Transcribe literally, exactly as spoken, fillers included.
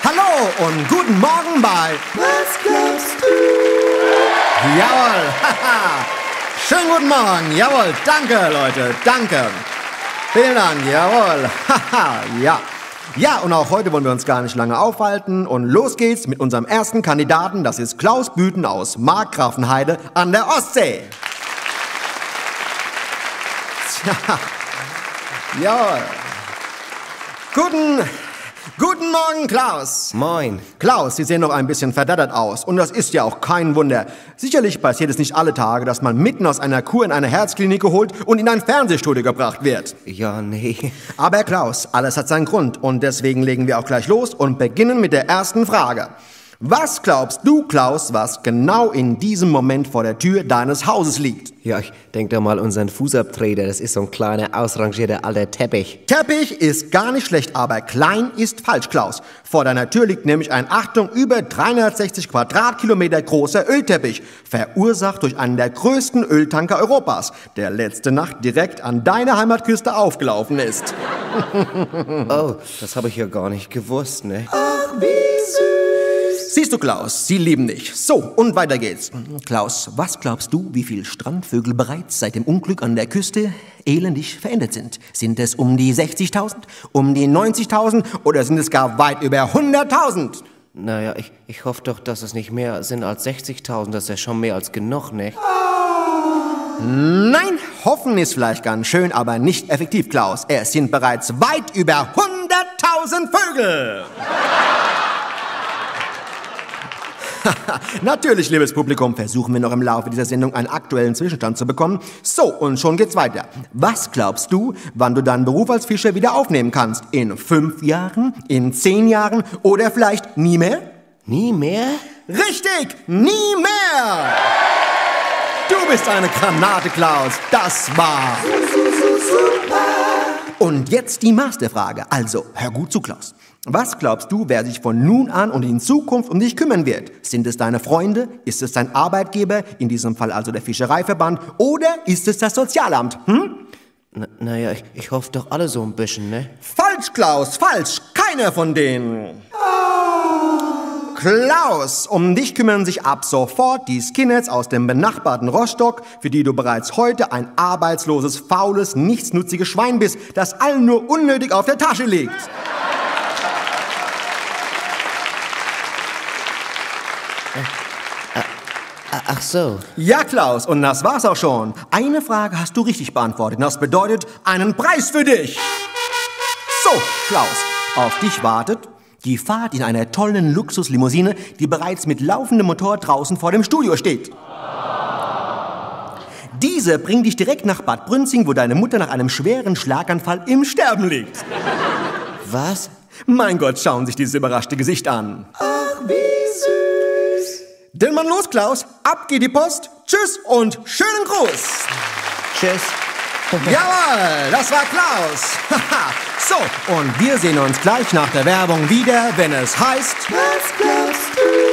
Hallo und guten Morgen bei Was glaubst du? Jawohl, haha. Schönen guten Morgen, jawohl, danke Leute, danke. Vielen Dank, jawohl, haha, ja. Ja, und auch heute wollen wir uns gar nicht lange aufhalten und los geht's mit unserem ersten Kandidaten, das ist Klaus Büten aus Markgrafenheide an der Ostsee. Tja, jawohl. Guten, guten Morgen, Klaus. Moin. Klaus, Sie sehen noch ein bisschen verdattert aus und das ist ja auch kein Wunder. Sicherlich passiert es nicht alle Tage, dass man mitten aus einer Kur in eine Herzklinik geholt und in ein Fernsehstudio gebracht wird. Ja, nee. Aber Klaus, alles hat seinen Grund und deswegen legen wir auch gleich los und beginnen mit der ersten Frage. Was glaubst du, Klaus, was genau in diesem Moment vor der Tür deines Hauses liegt? Ja, ich denk da mal unseren Fußabtreter, das ist so ein kleiner, ausrangierter alter Teppich. Teppich ist gar nicht schlecht, aber klein ist falsch, Klaus. Vor deiner Tür liegt nämlich ein, Achtung, über dreihundertsechzig Quadratkilometer großer Ölteppich, verursacht durch einen der größten Öltanker Europas, der letzte Nacht direkt an deiner Heimatküste aufgelaufen ist. Oh, das habe ich ja gar nicht gewusst, ne? Ach, wie süß. Siehst du, Klaus, sie lieben dich. So, und weiter geht's. Klaus, was glaubst du, wie viele Strandvögel bereits seit dem Unglück an der Küste elendig verändert sind? Sind es um die sechzigtausend, um die neunzigtausend oder sind es gar weit über hunderttausend? Naja, ich, ich hoffe doch, dass es nicht mehr sind als sechzigtausend. Das ist ja schon mehr als genug, ne? Nein, hoffen ist vielleicht ganz schön, aber nicht effektiv, Klaus. Es sind bereits weit über hunderttausend Vögel. Natürlich, liebes Publikum, versuchen wir noch im Laufe dieser Sendung einen aktuellen Zwischenstand zu bekommen. So, und schon geht's weiter. Was glaubst du, wann du deinen Beruf als Fischer wieder aufnehmen kannst? In fünf Jahren? In zehn Jahren? Oder vielleicht nie mehr? Nie mehr? Richtig, nie mehr! Du bist eine Granate, Klaus. Das war... Und jetzt die Masterfrage. Also, hör gut zu, Klaus. Was glaubst du, wer sich von nun an und in Zukunft um dich kümmern wird? Sind es deine Freunde? Ist es dein Arbeitgeber? In diesem Fall also der Fischereiverband? Oder ist es das Sozialamt? Hm? Na, naja, ich, ich hoffe doch alle so ein bisschen, ne? Falsch, Klaus, falsch. Keiner von denen. Oh. Klaus, um dich kümmern sich ab sofort die Skinheads aus dem benachbarten Rostock, für die du bereits heute ein arbeitsloses, faules, nichtsnutziges Schwein bist, das allen nur unnötig auf der Tasche liegt. Ach so. Ja, Klaus, und das war's auch schon. Eine Frage hast du richtig beantwortet. Und das bedeutet einen Preis für dich. So, Klaus, auf dich wartet die Fahrt in einer tollen Luxuslimousine, die bereits mit laufendem Motor draußen vor dem Studio steht. Diese bringt dich direkt nach Bad Brünzing, wo deine Mutter nach einem schweren Schlaganfall im Sterben liegt. Was? Mein Gott, schauen sich dieses überraschte Gesicht an. Ach, wie süß. Denn man los, Klaus, ab geht die Post. Tschüss und schönen Gruß. Tschüss. Jawohl, das war Klaus. So, und wir sehen uns gleich nach der Werbung wieder, wenn es heißt... Was glaubst du?